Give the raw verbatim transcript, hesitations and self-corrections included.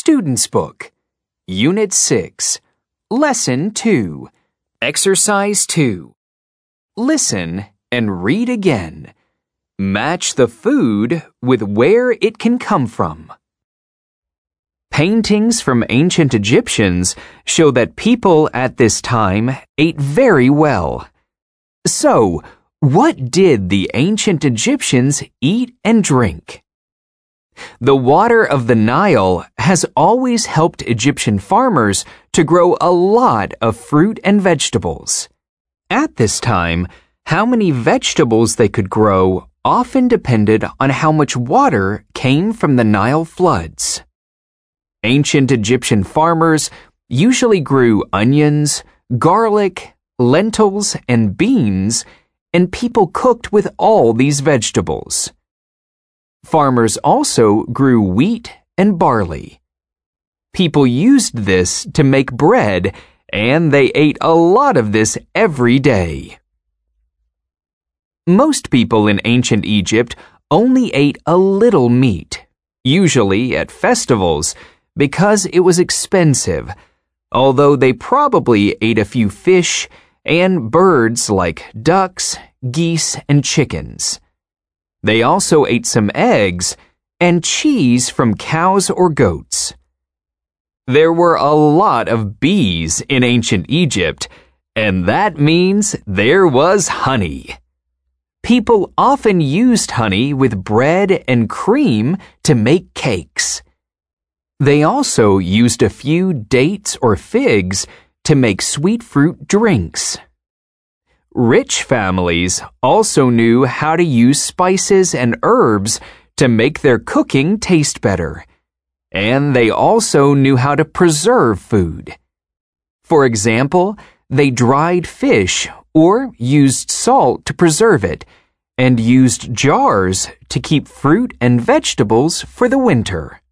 Student's Book, Unit six, Lesson two, Exercise two. Listen and read again. Match the food with where it can come from. Paintings from ancient Egyptians show that people at this time ate very well. So, what did the ancient Egyptians eat and drink? The water of the Nile has always helped Egyptian farmers to grow a lot of fruit and vegetables. At this time, how many vegetables they could grow often depended on how much water came from the Nile floods. Ancient Egyptian farmers usually grew onions, garlic, lentils, and beans, and people cooked with all these vegetables. Farmers also grew wheat and barley. People used this to make bread, and they ate a lot of this every day. Most people in ancient Egypt only ate a little meat, usually at festivals, because it was expensive, although they probably ate a few fish and birds like ducks, geese, and chickens. They also ate some eggs and cheese from cows or goats. There were a lot of bees in ancient Egypt, and that means there was honey. People often used honey with bread and cream to make cakes. They also used a few dates or figs to make sweet fruit drinks. Rich families also knew how to use spices and herbs to make their cooking taste better, and they also knew how to preserve food. For example, they dried fish or used salt to preserve it, and used jars to keep fruit and vegetables for the winter.